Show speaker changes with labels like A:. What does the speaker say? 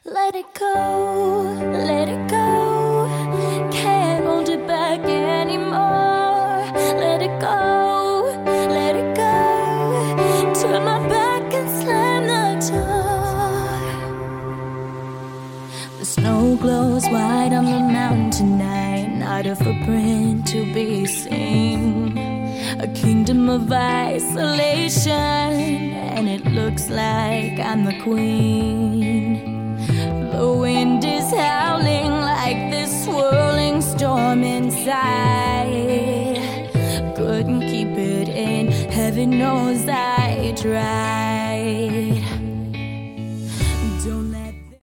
A: Let it go, let it go. Can't hold it back anymore. Let it go, let it go. Turn my back and slam the door. The snow glows white on the mountain tonight. Not a footprint to be seen. A kingdom of isolation, and it looks like I'm the queen. The wind is howling like this swirling storm inside. Couldn't keep it in, heaven knows I tried.